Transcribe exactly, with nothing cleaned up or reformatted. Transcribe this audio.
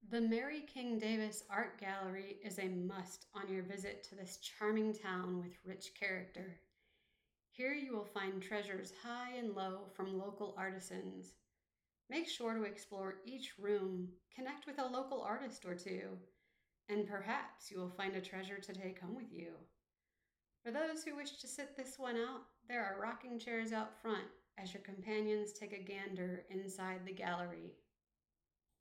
The Mary King Davis Art Gallery is a must on your visit to this charming town with rich character. Here you will find treasures high and low from local artisans. Make sure to explore each room, connect with a local artist or two, and perhaps you will find a treasure to take home with you. For those who wish to sit this one out, there are rocking chairs out front as your companions take a gander inside the gallery.